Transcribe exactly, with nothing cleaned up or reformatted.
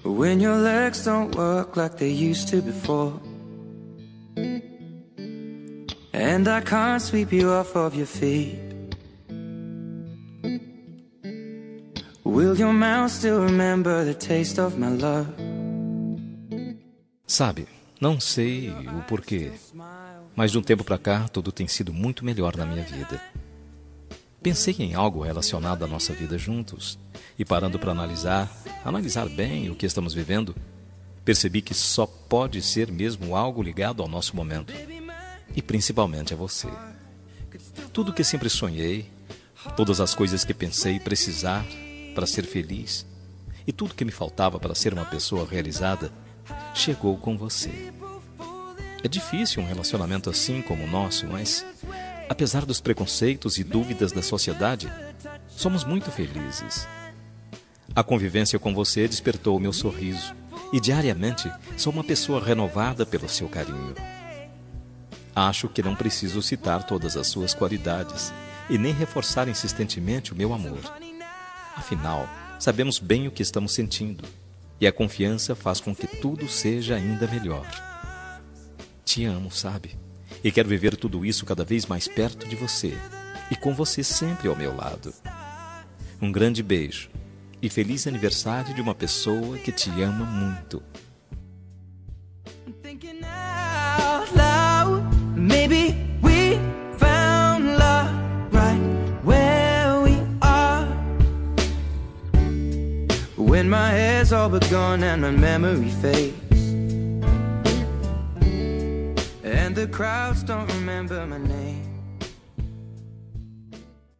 When your legs don't work like they used to before, and I can't sweep you off of your feet. Will your mouth still remember the taste of my love? Sabe, não sei o porquê, mas de um tempo pra cá tudo tem sido muito melhor na minha vida. Pensei em algo relacionado à nossa vida juntos e parando para analisar, analisar bem o que estamos vivendo, percebi que só pode ser mesmo algo ligado ao nosso momento e principalmente a você. Tudo que sempre sonhei, todas as coisas que pensei precisar para ser feliz e tudo que me faltava para ser uma pessoa realizada chegou com você. É difícil um relacionamento assim como o nosso, mas apesar dos preconceitos e dúvidas da sociedade, somos muito felizes. A convivência com você despertou o meu sorriso e diariamente sou uma pessoa renovada pelo seu carinho. Acho que não preciso citar todas as suas qualidades e nem reforçar insistentemente o meu amor. Afinal, sabemos bem o que estamos sentindo e a confiança faz com que tudo seja ainda melhor. Te amo, sabe? E quero viver tudo isso cada vez mais perto de você e com você sempre ao meu lado. Um grande beijo e feliz aniversário de uma pessoa que te ama muito. Maybe we found love right where we are. When my hair's all but gone and my memory fades, and the crowds don't remember my name.